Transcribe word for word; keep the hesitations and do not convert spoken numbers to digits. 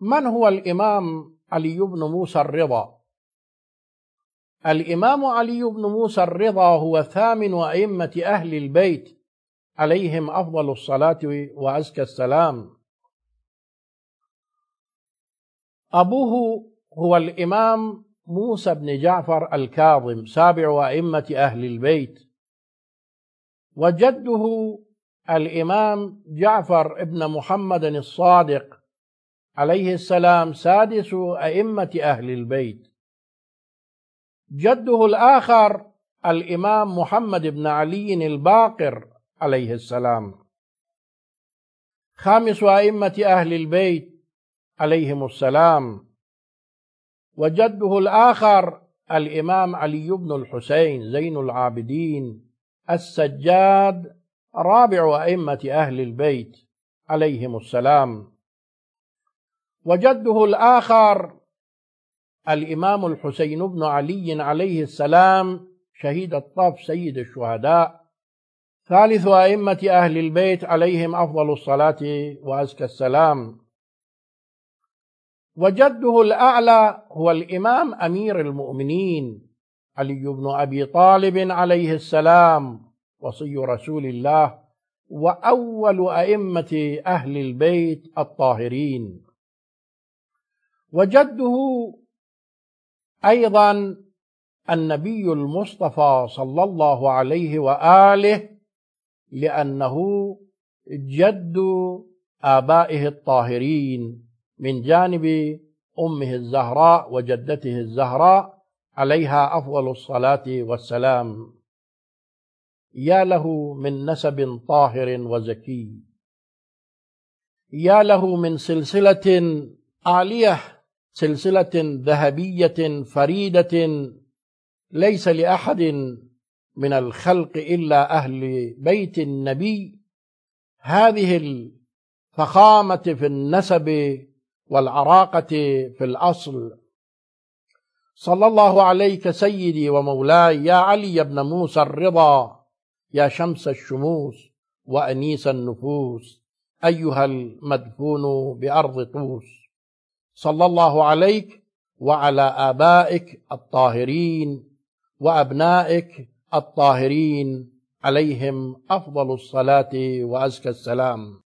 من هو الإمام علي بن موسى الرضا؟ الإمام علي بن موسى الرضا هو ثامن أئمة أهل البيت عليهم أفضل الصلاة وأزكى السلام. أبوه هو الإمام موسى بن جعفر الكاظم سابع أئمة أهل البيت، وجده الإمام جعفر بن محمد الصادق عليه السلام سادس أئمة أهل البيت. جده الآخر الإمام محمد بن علي الباقر عليه السلام خامس أئمة أهل البيت عليهم السلام. وجده الآخر الإمام علي بن الحسين زين العابدين السجاد رابع أئمة أهل البيت عليهم السلام. وجده الآخر الإمام الحسين بن علي عليه السلام شهيد الطف سيد الشهداء ثالث أئمة أهل البيت عليهم أفضل الصلاة وأزكى السلام. وجده الأعلى هو الإمام أمير المؤمنين علي بن أبي طالب عليه السلام وصي رسول الله وأول أئمة أهل البيت الطاهرين. وجده أيضا النبي المصطفى صلى الله عليه وآله، لأنه جد آبائه الطاهرين من جانب أمه الزهراء وجدته الزهراء عليها أفضل الصلاة والسلام. يا له من نسب طاهر وزكي، يا له من سلسلة عالية، سلسلة ذهبية فريدة ليس لأحد من الخلق إلا أهل بيت النبي هذه الفخامة في النسب والعراقة في الأصل. صلى الله عليك سيدي ومولاي يا علي بن موسى الرضا، يا شمس الشموس وأنيس النفوس، أيها المدفون بأرض طوس. صلى الله عليك وعلى آبائك الطاهرين وأبنائك الطاهرين عليهم أفضل الصلاة وأزكى السلام.